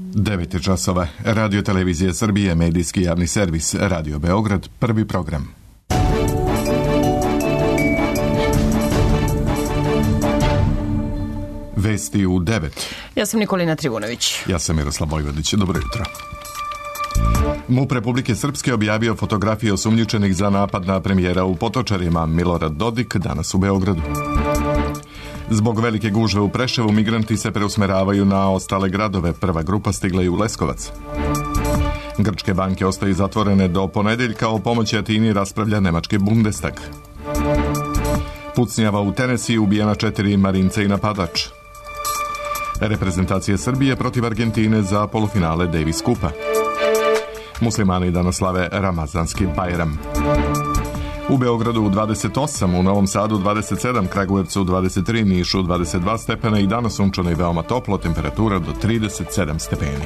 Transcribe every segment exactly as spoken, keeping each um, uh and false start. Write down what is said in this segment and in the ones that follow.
devet je časova. Radio Televizija Srbije, medijski javni servis, Radio Beograd, prvi program. Vesti u devet. Ja sam Nikolina Trivunović. Ja sam Miroslav Vojvodić. Dobro jutro. MUP Republike Srpske objavio fotografije osumnjičenih za napad na premijera u Potočarima. Milorad Dodik danas u Beogradu. Zbog velike gužve u Preševu migranti se preusmeravaju na ostale gradove. Prva grupa stigla je u Leskovac. Grčke banke ostaju zatvorene do ponedeljka. O pomoći Atini raspravlja nemački Bundestag. Pucnjava u Tenesiji, ubijena četiri marinca i napadač. Reprezentacija Srbije protiv Argentine za polufinale Davis Kupa. Muslimani danas slave Ramazanski Bajram. U Beogradu dvadeset osam, u Novom Sadu dvadeset sedam, Kragujevcu dvadeset tri, Nišu dvadeset dva stepena i danas sunčano i veoma toplo, temperatura do trideset sedam stepeni.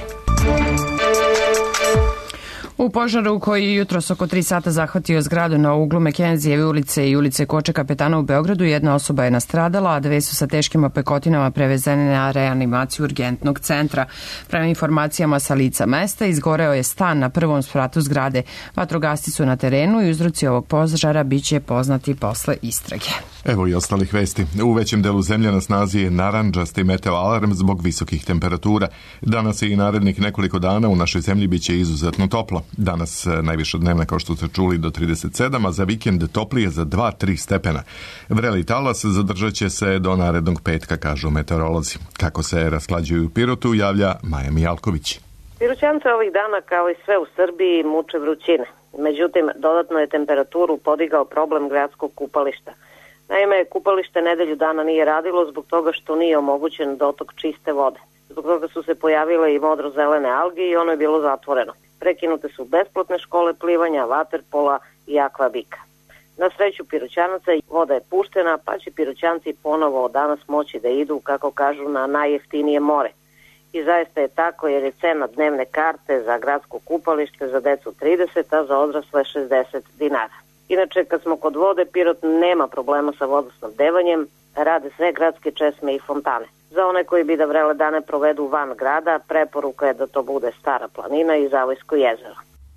U požaru koji je jutros oko tri sata zahvatio zgradu na uglu Mekenzijeve ulice i ulice Koče Kapetana u Beogradu, jedna osoba je nastradala, a dve su sa teškim opekotinama prevezene na reanimaciju urgentnog centra. Prema informacijama sa lica mesta, izgoreo je stan na prvom spratu zgrade. Vatrogasci su na terenu i uzroci ovog požara biće poznati posle istrage. Evo i ostalih vesti. U većem delu zemlje na snazi je narandžasti meteo alarm zbog visokih temperatura. Danas i narednih nekoliko dana u našoj zemlji biće izuzetno toplo. Danas najviša dnevna, kao što ste čuli, do trideset sedam, a za vikend toplije za dva do tri stepena. Vreli talas zadržat će se do narednog petka, kažu meteorolozi. Kako se rasklađuju u Pirotu, javlja Maja Mijalković. Piroćance ovih dana, kao i sve u Srbiji, muče vrućine. Međutim, dodatno je temperaturu podigao problem gradskog kupališta. Naime, kupalište nedelju dana nije radilo zbog toga što nije omogućen dotok čiste vode. Zbog toga su se pojavile i modro-zelene alge i ono je bilo zatvoreno. Prekinute su besplatne škole plivanja, vaterpola i akvabika. Na sreću Piroćanaca voda je puštena, pa će Piroćanci ponovo danas moći da idu, kako kažu, na najjeftinije more. I zaista je tako, jer je cena dnevne karte za gradsko kupalište za decu trideset, a za odrasle šezdeset dinara. Inače, kad smo kod vode, Pirot nema problema sa vodosnabdevanjem, rade sve gradske česme i fontane. Za one koji bi da vrele dane provedu van grada, preporuka je da to bude Stara planina i Zavojsko jezero.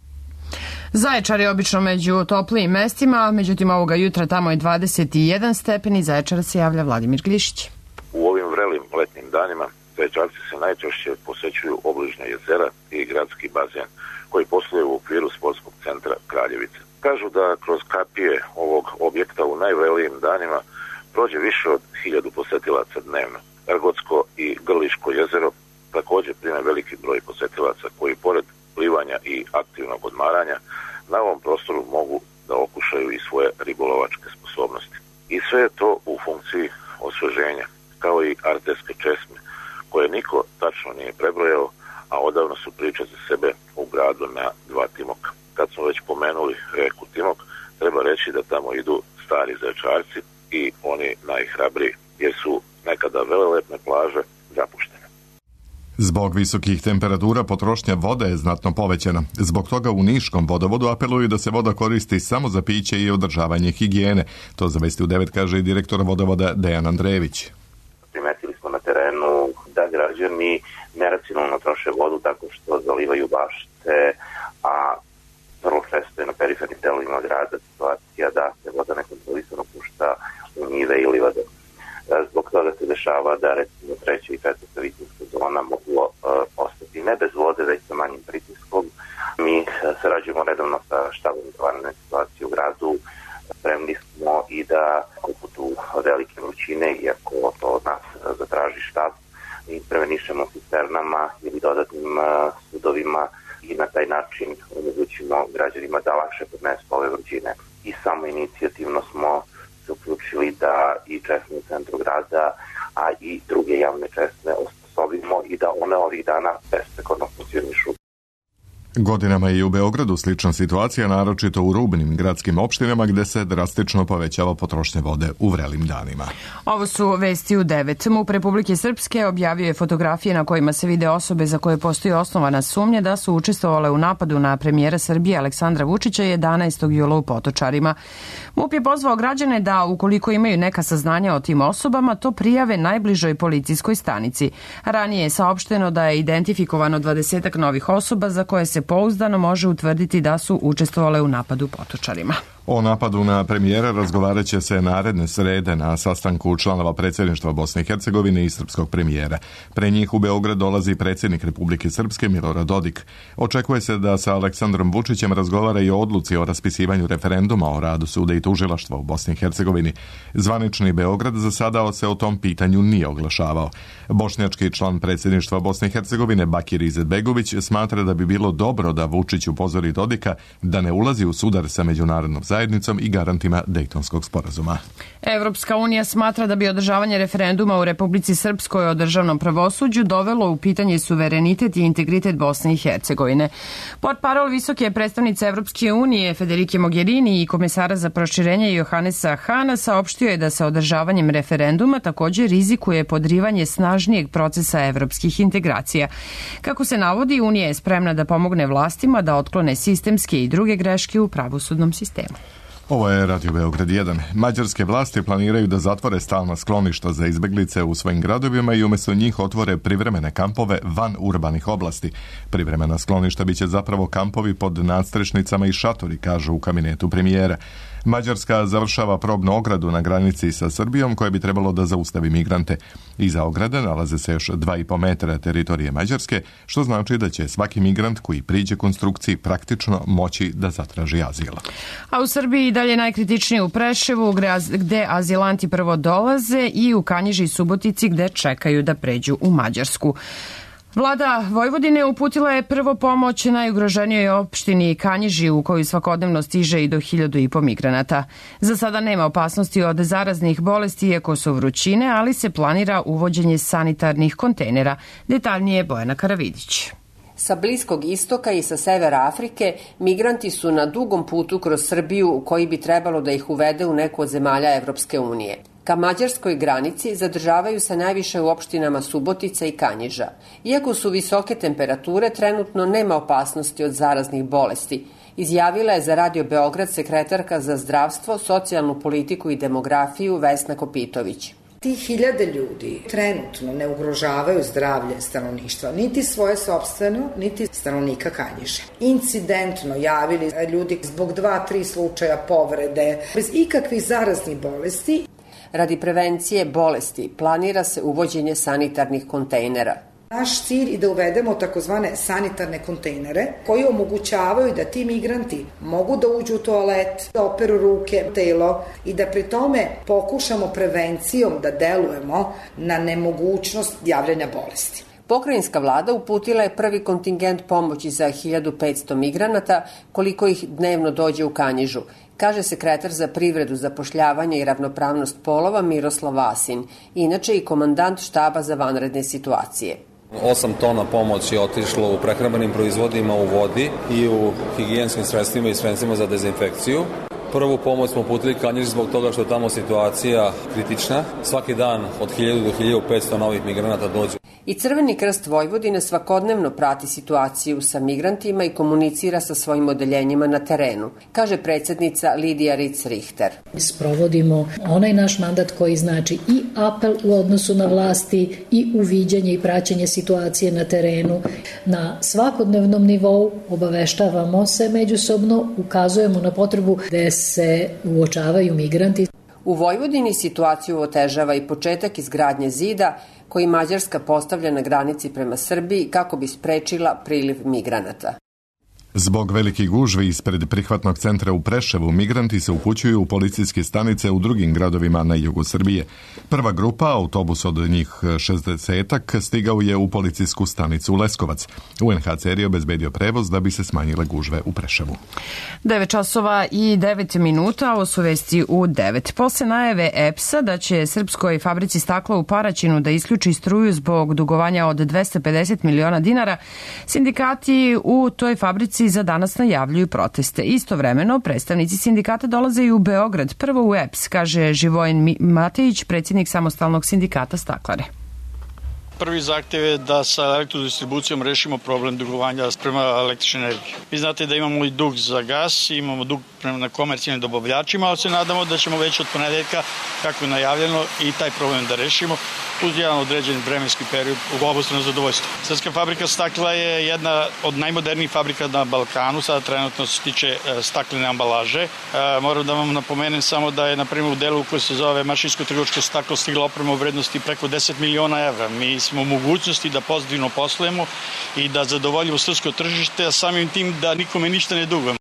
Zaječar je obično među toplijim mestima, međutim ovoga jutra tamo je dvadeset jedan stepeni. Zaječar se javlja Vladimir Glišić. U ovim vrelim letnim danima Zaječarci se najčešće posećuju obližnja jezera i gradski bazen koji posluje u okviru sportskog centra Kraljevice. Kažu da kroz kapije ovog objekta u najvrelijim danima prođe više od hiljadu posetilaca dnevno. Argotsko i Grliško jezero također prime veliki broj posetilaca koji pored plivanja i aktivnog odmaranja na ovom prostoru mogu da okušaju i svoje ribolovačke sposobnosti. I sve je to u funkciji osveženja, kao i arterske česme, koje niko tačno nije prebrojao, a odavno su priče za sebe u gradu na dva Timoka. Kad smo već pomenuli reku Timok, treba reći da tamo idu stari Zaječarci i oni najhrabriji, jer su nekada velelepne plaže zapuštene. Zbog visokih temperatura potrošnja vode je znatno povećana. Zbog toga u Niškom vodovodu apeluju da se voda koristi samo za piće i održavanje higijene. To za Vesti u devet kaže i direktor vodovoda Dejan Andrejević. Primetili smo na terenu da građani neracionalno troše vodu tako što zalivaju bašte, a vrlo često je na perifernim delovima grada situacija da se voda nekontrolisano pušta u njive i livade. Zbog toga se dešava da recimo treća i četvrta visinska zona mogu uh, ostati ne bez vode, već sa manjim pritiskom. Mi uh, sarađujemo redovno sa štabom za vanredne situacije u gradu. Spremni smo i da poput velike vrućine, iako to od nas uh, zatraži štab, intervenišemo cisternama ili dodatnim uh, sudovima i na taj način omogućimo građanima da lakše podnesu ove vrućine. I samo inicijativno smo se uključili da i česme u centru grada, a i druge javne česme osposobimo i da one ovih dana besprekorno funkcionišu. Godinama je i u Beogradu slična situacija, naročito u rubnim gradskim opštinama gde se drastično povećava potrošnja vode u vrelim danima. Ovo su vesti u devet. MUP Republike Srpske objavio je fotografije na kojima se vide osobe za koje postoji osnovana sumnja da su učestvovale u napadu na premijera Srbije Aleksandra Vučića jedanaestog jula u Potočarima. MUP je pozvao građane da, ukoliko imaju neka saznanja o tim osobama, to prijave najbližoj policijskoj stanici. Ranije je saopšteno da je identifikovano dvadesetak novih osoba za koje se pouzdano može utvrditi da su učestvovale u napadu Potočarima. O napadu na premijera razgovarat će se naredne srede na sastanku članova predsjedništva Bosne i Hercegovine i srpskog premijera. Pre njih u Beograd dolazi predsjednik Republike Srpske Milorad Dodik. Očekuje se da sa Aleksandrom Vučićem razgovara i o odluci o raspisivanju referenduma o radu suda i tužilaštva u Bosni i Hercegovini. Zvanični Beograd za sada se o tom pitanju nije oglašavao. Bošnjački član predsjedništva Bosne i Hercegovine Bakir Izetbegović smatra da bi bilo dobro da Vučić upozori Dodika da ne ulazi u sudar sa međunarodnom zajednicom i garantima Dejtonskog sporazuma. Evropska unija smatra da bi održavanje referenduma u Republici Srpskoj o državnom pravosuđu dovelo u pitanje suverenitet i integritet Bosne i Hercegovine. Portparol visoke predstavnice Evropske unije Federike Mogherini i komesara za proširenje Johannesa Hana saopštio je da sa održavanjem referenduma također rizikuje podrivanje snažnijeg procesa evropskih integracija. Kako se navodi, Unija je spremna da pomogne vlastima da otklone sistemske i druge greške u pravosudnom sistemu. Ovo je Radio Beograd jedan. Mađarske vlasti planiraju da zatvore stalna skloništa za izbeglice u svojim gradovima i umjesto njih otvore privremene kampove van urbanih oblasti. Privremena skloništa biće zapravo kampovi pod nadstrešnicama i šatori, kažu u kabinetu premijera. Mađarska završava probnu ogradu na granici sa Srbijom koja bi trebalo da zaustavi migrante. Iza ograde nalaze se još dva i po metra teritorije Mađarske, što znači da će svaki migrant koji priđe konstrukciji praktično moći da zatraži azila. A u Srbiji dalje najkritičnije u Preševu, gde azilanti prvo dolaze, i u Kanjiži i Subotici gde čekaju da pređu u Mađarsku. Vlada Vojvodine uputila je prvo pomoć najugroženijoj opštini Kanjiži, u koju svakodnevno stiže i do hiljadu i po migranata. Za sada nema opasnosti od zaraznih bolesti iako su vrućine, ali se planira uvođenje sanitarnih kontejnera. Detaljnije Bojana Karavidić. Sa Bliskog istoka i sa severa Afrike migranti su na dugom putu kroz Srbiju koji bi trebalo da ih uvede u neku od zemalja Evropske unije. Ka mađarskoj granici zadržavaju se najviše u opštinama Subotica i Kanjiža. Iako su visoke temperature, trenutno nema opasnosti od zaraznih bolesti, izjavila je za Radio Beograd sekretarka za zdravstvo, socijalnu politiku i demografiju Vesna Kopitović. Ti hiljade ljudi trenutno ne ugrožavaju zdravlje stanovništva, niti svoje sopstveno, niti stanovnika Kanjiže. Incidentno javili ljudi zbog dva, tri slučaja povrede, bez ikakvih zaraznih bolesti. Radi prevencije bolesti planira se uvođenje sanitarnih kontejnera. Naš cilj je da uvedemo takozvane sanitarne kontejnere koji omogućavaju da ti migranti mogu da uđu u toalet, da operu ruke, telo i da pri tome pokušamo prevencijom da delujemo na nemogućnost javljanja bolesti. Pokrajinska vlada uputila je prvi kontingent pomoći za hiljadu petsto migranata, koliko ih dnevno dođe u Kanjižu, kaže sekretar za privredu, zapošljavanje i ravnopravnost polova Miroslav Vasin, inače i komandant štaba za vanredne situacije. Osam tona pomoći je otišlo u prehrambenim proizvodima, u vodi i u higijenskim sredstvima i sredstvima za dezinfekciju. Prvu pomoć smo uputili Kanjiži zbog toga što je tamo situacija kritična. Svaki dan od hiljadu do hiljadu petsto novih migranata dođe. I Crveni krst Vojvodine svakodnevno prati situaciju sa migrantima i komunicira sa svojim odeljenjima na terenu, kaže predsjednica Lidija Ritz-Richter. Sprovodimo onaj naš mandat koji znači i apel u odnosu na vlasti i uviđanje i praćenje situacije na terenu. Na svakodnevnom nivou obaveštavamo se međusobno, ukazujemo na potrebu da se uočavaju migranti. U Vojvodini situaciju otežava i početak izgradnje zida koji Mađarska postavlja na granici prema Srbiji kako bi sprečila priliv migranata. Zbog velikih gužvi ispred prihvatnog centra u Preševu, migranti se upućuju u policijske stanice u drugim gradovima na jugu Srbije. Prva grupa, autobus od njih šezdesetak, stigao je u policijsku stanicu Leskovac. U en ha ce er je obezbedio prevoz da bi se smanjile gužve u Preševu. devet časova i devet minuta, ovo su vesti u devet. Posle najave E P S-a da će srpskoj fabrici stakla u Paraćinu da isključi struju zbog dugovanja od dvesta pedeset miliona dinara, sindikati u toj fabrici za danas najavljuju proteste. Istovremeno, predstavnici sindikata dolaze i u Beograd, prvo u E P S, kaže Živojin Matejić, predsjednik samostalnog sindikata Staklare. Prvi zahtjev je da sa elektrodistribucijom rešimo problem dugovanja prema električnoj energiji. Vi znate da imamo i dug za gas, imamo dug prema komercijalnim dobavljačima, ali se nadamo da ćemo već od ponedeljka, kako je najavljeno, i taj problem da rešimo uz jedan određen vremenski period u obostrano zadovoljstvo. Srpska fabrika stakla je jedna od najmodernijih fabrika na Balkanu, sada trenutno se tiče staklene ambalaže. Moram da vam napomenem samo da je, na primjer, u delu koji se zove mašinsko-trgovačko staklo stigla oprema u vrednosti preko deset miliona evra. Mi smo u mogućnosti da pozitivno poslujemo i da zadovoljimo srpsko tržište, a samim tim da nikome ništa ne dugujemo.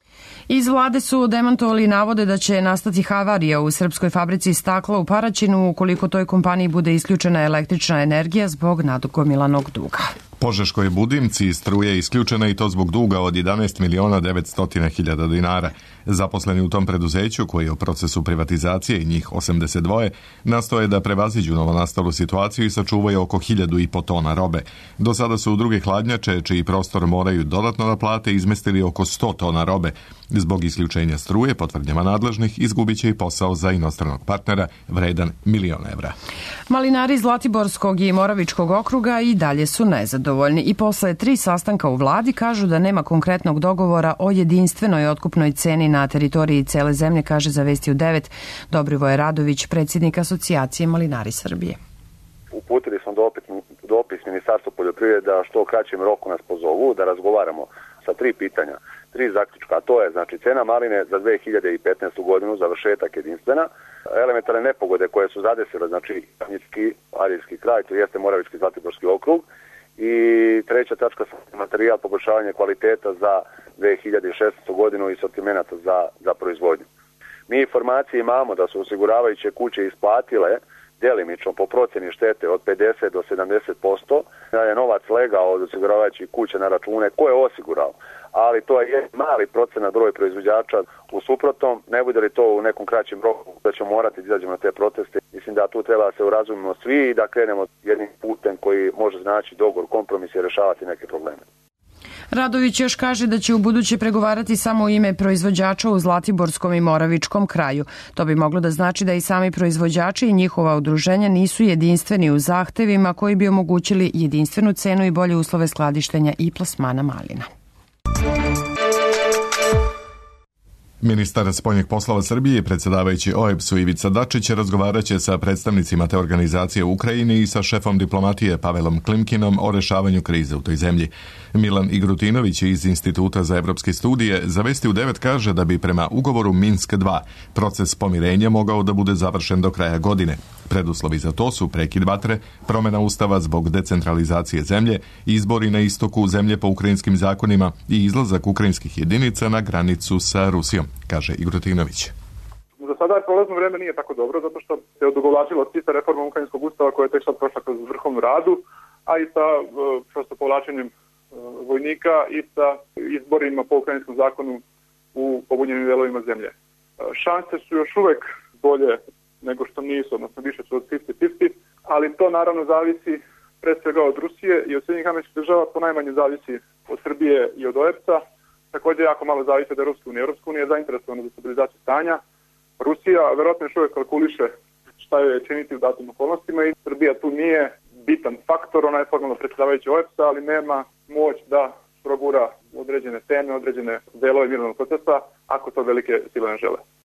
Iz vlade su demantovali navode da će nastati havarija u srpskoj fabrici stakla u Paraćinu ukoliko toj kompaniji bude isključena električna energija zbog nagomilanog duga. Požeškoj Budimci struje je isključena i to zbog duga od jedanaest miliona devetsto hiljada dinara. Zaposleni u tom preduzeću, koji je u procesu privatizacije i njih osamdeset dva, nastoje da prevaziđu novonastalu situaciju i sačuvaju oko hiljadu i po tona robe. Do sada su u druge hladnjače, čiji prostor moraju dodatno da plate, izmestili oko sto tona robe. Zbog isključenja struje, po tvrdnjama nadležnih, izgubit će i posao za inostranog partnera vredan milion evra. Malinari Zlatiborskog i Moravičkog okruga i dalje su nezadovoljni i posle tri sastanka u vladi kažu da nema konkretnog dogovora o jedinstvenoj otkupnoj ceni na teritoriji cele zemlje, kaže za Vesti u devet Dobrivoje Radović, predsjednik Asocijacije Malinari Srbije. Uputili smo dopis, dopis Ministarstvu poljoprivrede da što u kraćem roku nas pozovu da razgovaramo sa tri pitanja, tri zaključka, a to je znači cena maline za dve hiljade petnaestu godinu, završetak jedinstvena, elementarne nepogode koje su zadesile, znači Kanjički, Arijski kraj, to jeste Moravički Zlatiborski okrug, i treća tačka materijal poboljšavanje kvaliteta za dve hiljade šesnaestu godinu i sortimenata za, za proizvodnju. Mi informacije imamo da su osiguravajuće kuće isplatile delimično po procjeni štete od pedeset do sedamdeset posto, da je novac legao od osiguravajućih kuća na račune ko je osigurao, ali to je mali procenat broj proizvođača. U suprotnom, ne bude li to u nekom kraćem roku da ćemo morati da izađemo na te proteste, mislim da tu treba da se urazumimo svi i da krenemo jednim putem koji može znači dogovor, kompromis i rešavati neke probleme. Radović još kaže da će u buduće pregovarati samo u ime proizvođača u Zlatiborskom i Moravičkom kraju. To bi moglo da znači da i sami proizvođači i njihova udruženja nisu jedinstveni u zahtevima koji bi omogućili jedinstvenu cenu i bolje uslove skladištenja i plasmana malina. Ministar spoljnih poslova Srbije i predsjedavajući O E B S-u Ivica Dačić razgovaraće sa predstavnicima te organizacije u Ukrajini i sa šefom diplomatije Pavelom Klimkinom o rešavanju krize u toj zemlji. Milan Igrutinović iz Instituta za evropske studije za Vesti u devet kaže da bi prema ugovoru Minsk dva proces pomirenja mogao da bude završen do kraja godine. Preduslovi za to su prekid vatre, promjena ustava zbog decentralizacije zemlje, izbori na istoku zemlje po ukrajinskim zakonima i izlazak ukrajinskih jedinica na granicu sa Rusijom, kaže Igrutinović. Za sada je prolazno vreme nije tako dobro, zato što se odugovlačilo i sa reformom ukrajinskog ustava koja je tek sad prošla kroz vrhovnu radu, a i sa prosto povlačenjem vojnika i sa izborima po ukrajinskom zakonu u pobunjenim delovima zemlje. Šanse su još uvek bolje nego što nisu, odnosno više su od pedeset pedeset, ali to naravno zavisi pre svega od Rusije i od Sjedinjenih Američkih Država, ponajmanje zavisi od Srbije i od O E B S-a. Također jako malo zavisi od Europske unije. Europska unija je zainteresovana za stabilizaciju stanja. Rusija verovatno još uvijek kalkuliše šta je činiti u datim okolnostima i Srbija tu nije bitan faktor, ona je formalno predsjedavajući O E B S-a, ali nema moć da progura određene teme, određene delove mirovnog procesa, ako to velike sile ne žele.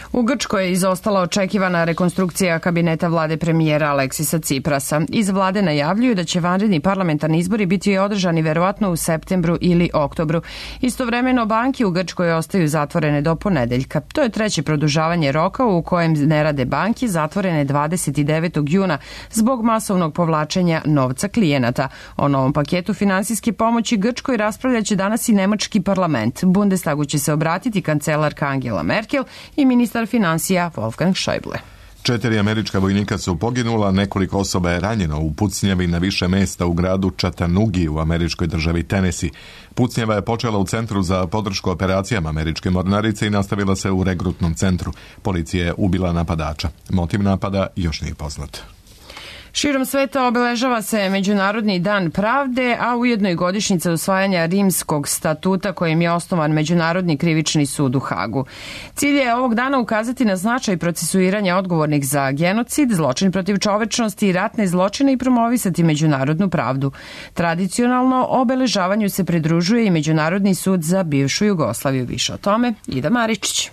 U Grčkoj je izostala očekivana rekonstrukcija kabineta vlade premijera Aleksisa Ciprasa. Iz vlade najavljuju da će vanredni parlamentarni izbori biti održani verovatno u septembru ili oktobru. Istovremeno banke u Grčkoj ostaju zatvorene do ponedeljka. To je treće produžavanje roka u kojem ne rade banke, zatvorene dvadeset devetog juna zbog masovnog povlačenja novca klijenata. O novom paketu finansijske pomoći Grčkoj raspravljaće danas i nemački parlament. Bundestagu će se obratiti kancelarka Angela Merkel i ministar finansija Wolfgang Schäuble. Četiri američka vojnika su poginula, nekoliko osoba je ranjeno u pucnjavi na više mesta u gradu Chattanoogi u američkoj državi Tennessee. Pucnjava je počela u centru za podršku operacijama američke mornarice i nastavila se u regrutnom centru. Policija je ubila napadača. Motiv napada još nije poznat. Širom sveta obeležava se Međunarodni dan pravde, a ujedno i godišnjica usvajanja Rimskog statuta kojim je osnovan Međunarodni krivični sud u Hagu. Cilj je ovog dana ukazati na značaj procesuiranja odgovornih za genocid, zločin protiv čovečnosti i ratne zločine i promovisati međunarodnu pravdu. Tradicionalno obeležavanju se pridružuje i Međunarodni sud za bivšu Jugoslaviju. Više o tome Ida Maričić.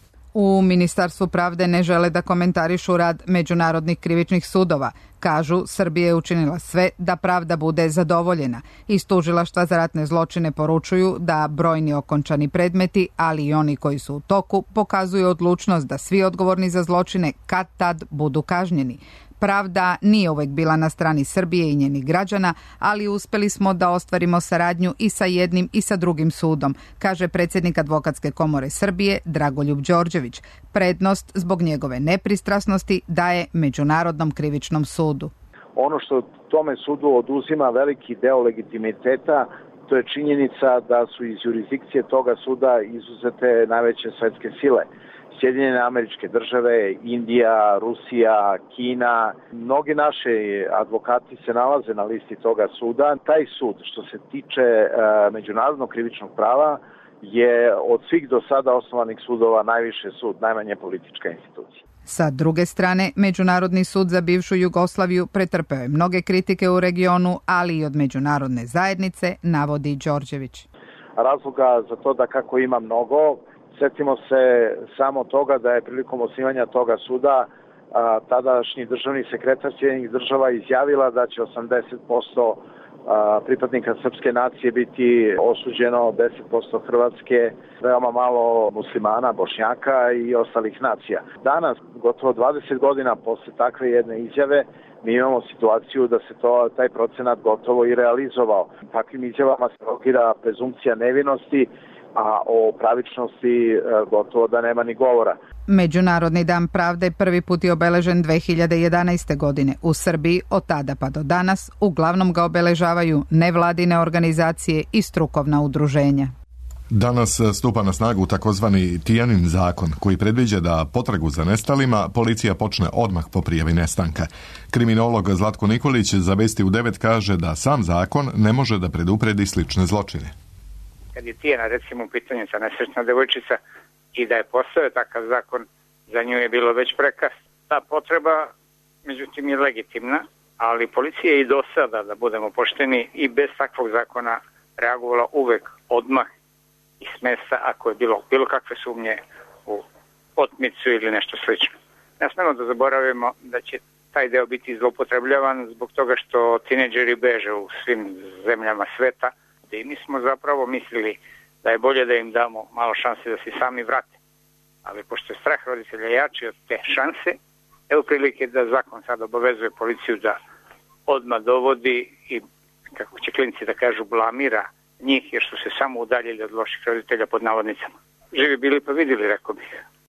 U Ministarstvu pravde ne žele da komentarišu rad međunarodnih krivičnih sudova. Kažu, Srbija je učinila sve da pravda bude zadovoljena. Iz tužilaštva za ratne zločine poručuju da brojni okončani predmeti, ali i oni koji su u toku, pokazuju odlučnost da svi odgovorni za zločine kad tad budu kažnjeni. Pravda nije uvek bila na strani Srbije i njenih građana, ali uspeli smo da ostvarimo saradnju i sa jednim i sa drugim sudom, kaže predsjednik Advokatske komore Srbije Dragoljub Đorđević. Prednost zbog njegove nepristrasnosti daje Međunarodnom krivičnom sudu. Ono što tome sudu oduzima veliki deo legitimiteta, to je činjenica da su iz jurisdikcije toga suda izuzete najveće svetske sile. Sjedinjene Američke Države, Indija, Rusija, Kina. Mnogi naši advokati se nalaze na listi toga suda. Taj sud, što se tiče e, međunarodnog krivičnog prava, je od svih do sada osnovanih sudova najviše sud, najmanje politička institucija. Sa druge strane, Međunarodni sud za bivšu Jugoslaviju pretrpeo je mnoge kritike u regionu, ali i od međunarodne zajednice, navodi Đorđević. Razloga za to da kako ima mnogo. Sjetimo se samo toga da je prilikom osnivanja toga suda a, tadašnji državni sekretar Sjedinjenih država izjavila da će osamdeset posto a, pripadnika srpske nacije biti osuđeno, deset posto hrvatske, veoma malo muslimana, bošnjaka i ostalih nacija. Danas, gotovo dvadeset godina posle takve jedne izjave, mi imamo situaciju da se to, taj procenat gotovo i realizovao. Takvim izjavama se rokira prezumpcija nevinosti, a o pravičnosti gotovo da nema ni govora. Međunarodni dan pravde prvi put je obeležen dve hiljade jedanaeste. godine u Srbiji. Od tada pa do danas uglavnom ga obeležavaju nevladine organizacije i strukovna udruženja. Danas stupa na snagu takozvani Tijanin zakon, koji predviđa da potragu za nestalima policija počne odmah po prijavi nestanka. Kriminolog Zlatko Nikolić za Vesti u devet kaže da sam zakon ne može da predupredi slične zločine. Kad je Tijana, recimo, u pitanju sa nesrećna devojčica i da je postao takav zakon, za nju je bilo već prekasno. Ta potreba, međutim, je legitimna, ali policija je i do sada, da budemo pošteni, i bez takvog zakona reagovala uvek odmah i s mesta ako je bilo bilo kakve sumnje u otmicu ili nešto slično. Ne smemo da zaboravimo da će taj deo biti zloupotrebljavan zbog toga što tineđeri beže u svim zemljama sveta, i mi smo zapravo mislili da je bolje da im damo malo šanse da se sami vrate. Ali pošto je strah roditelja jači od te šanse, evo prilike da zakon sad obavezuje policiju da odmah dovodi i, kako će klinci da kažu, blamira njih jer su se samo udaljili od loših roditelja pod navodnicama. Živi bili pa vidjeli, rekao bih.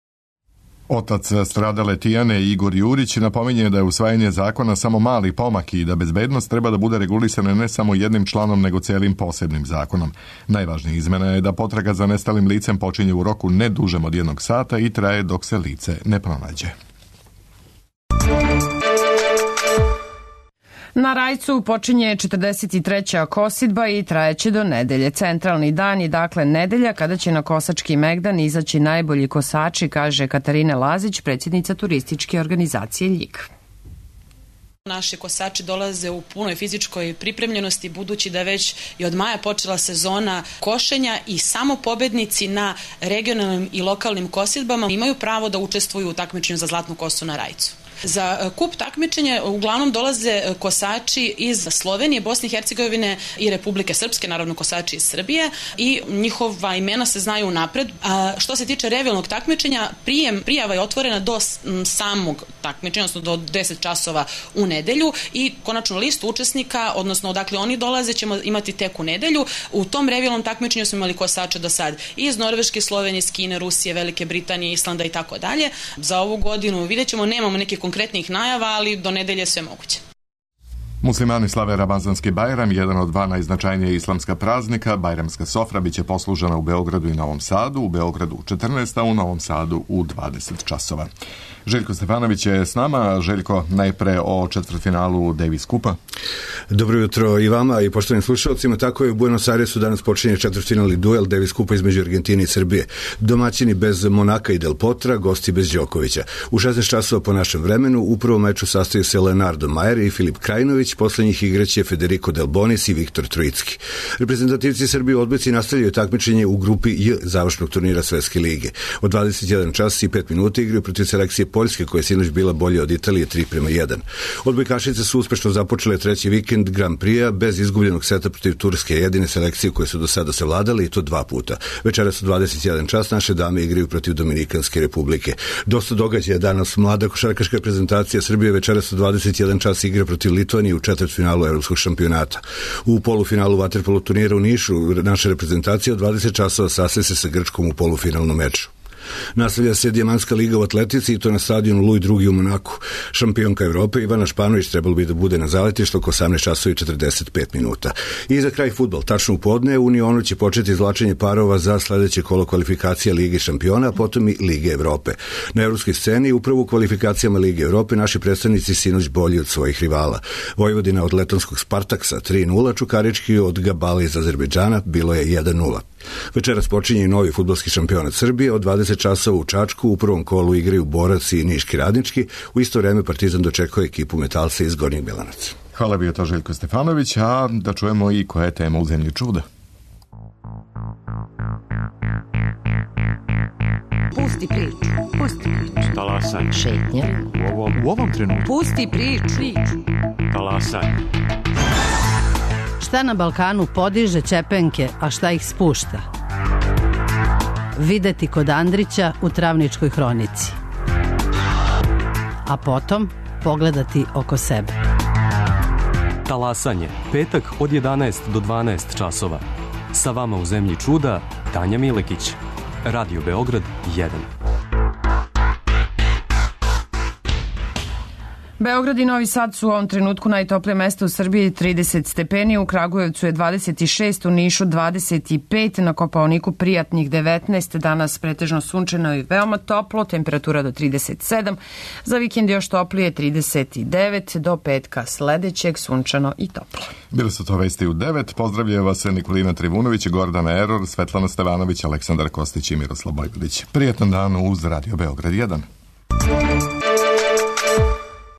Otac stradale Tijane, Igor Jurić, napominje da je usvajanje zakona samo mali pomak i da bezbednost treba da bude regulisana ne samo jednim članom nego cijelim posebnim zakonom. Najvažnija izmena je da potraga za nestalim licem počinje u roku ne dužem od jednog sata i traje dok se lice ne pronađe. Na Rajcu počinje četrdeset treća kosidba i trajeće do nedelje. Centralni dan je dakle nedelja kada će na kosački megdan izaći najbolji kosači, kaže Katarina Lazić, predsjednica turističke organizacije Ljig. Naši kosači dolaze u punoj fizičkoj pripremljenosti budući da je već i od maja počela sezona košenja i samo pobednici na regionalnim i lokalnim kosidbama imaju pravo da učestvuju u takmičenju za zlatnu kosu na Rajcu. Za kup takmičenja uglavnom dolaze kosači iz Slovenije, Bosne i Hercegovine i Republike Srpske, naravno kosači iz Srbije, i njihova imena se znaju unapred. A što se tiče revijalnog takmičenja, prijem, prijava je otvorena do samog takmičenja, odnosno do deset časova u nedelju, i konačnu listu učesnika, odnosno odakle oni dolaze, ćemo imati tek u nedelju. U tom revijalnom takmičenju smo imali kosače do sad iz Norveške, Slovenije, Kine, Rusije, Velike Britanije, Islanda i tako dalje. Za ovu godinu vidjet ćemo, nemamo neke konkretnih najava, ali do nedelje sve moguće. Muslimani slave Ramazanski Bajram, jedan od dva najznačajnije islamska praznika. Bajramska sofra biće poslužena u Beogradu i Novom Sadu, u Beogradu u četrnaest, a u Novom Sadu u dvadeset časova. Željko Stefanović je s nama. Željko, najpre o četvrtfinalu Davis Kupa. Dobro jutro i vama i poštovanim slušalcima. Tako je, u Buenos Airesu danas počinje četvrtfinalni duel Davis Kupa između Argentine i Srbije. Domaćini bez Monaka i Del Potra, gosti bez Đokovića. U šesnaest časova po našem vremenu u prvom meču sastaju se Leonardo Majer i Filip Krajinović, posle njih igraće Federico Del Bonis i Viktor Trojicki. Reprezentativci Srbije u odbojci nastavljaju takmičenje u grupi J završnog turnira Svetske lige. Od dvadeset jedan čas i pet minuta igraju protiv selekcije Poljske, koja je sinoć bila bolje od Italije tri prema jedan. Odbojkašice su uspešno započele treći vikend Grand Prix-a bez izgubljenog seta protiv Turske, jedine selekcije koje su do sada savladale, i to dva puta. Večeras u dvadeset jedan čas naše dame igraju protiv Dominikanske republike. Dosta događaja danas. Mlada košarkaška reprezentacija Srbije večeras u dvadeset jedan čas igra protiv Litvanije u četvrtfinalu evropskog šampionata. U polufinalu vaterpolo turnira u Nišu naša reprezentacija od dvadeset časova sastaje se sa Grčkom u polufinalnom meču. Nastavlja se Dijamantska liga u atletici, i to na stadionu Luj drugi u Monaku. Šampionka Evrope Ivana Španović trebalo bi da bude na zaletištu oko osamnaest časova i četrdeset pet minuta. I za kraj fudbal. Tačno u podne u Unionu će početi izvlačenje parova za sledeće kolo kvalifikacija Lige šampiona, a potom i Lige Evrope. Na evropskoj sceni upravo u kvalifikacijama Lige Evrope naši predstavnici sinoć bolji od svojih rivala. Vojvodina od letonskog Spartaksa tri nula, Čukarički od Gabali iz Azerbejdžana bilo je jedan nula. Večeras počinje i novi fudbalski šampionat Srbije. Od dvadeset časova u Čačku u prvom kolu igraju Borac i Niški Radnički. U isto vreme Partizan dočekuje ekipu Metalca iz Gornjeg Milanaca. Hvala, bio to Željko Stefanović, a da čujemo i koja je tema u zemlji čuda. Pusti priču, pusti priču. Talasaj. Šetnja. U ovom, u ovom trenutku. Pusti priču. Talasaj. Šta na Balkanu podiže ćepenke, a šta ih spušta? Videti kod Andrića u Travničkoj hronici. A potom pogledati oko sebe. Talasanje, petak od jedanaest do dvanaest časova. Sa vama u zemlji čuda, Tanja Milekić. Radio Beograd jedan. Beograd i Novi Sad su u ovom trenutku najtoplije mesta u Srbiji, trideset stepeni, u Kragujevcu je dvadeset šest, u Nišu dvadeset pet, na Kopaoniku prijatnih devetnaest, danas pretežno sunčano i veoma toplo, temperatura do trideset sedam, za vikend još toplije trideset devet, do petka sledećeg sunčano i toplo. Bili su to vesti u devet, pozdravljaju vas Nikolina Trivunović, Gordana Eror, Svetlana Stevanović, Aleksandar Kostić i Miroslav Bojvodić. Prijetan dan uz Radio Beograd jedan.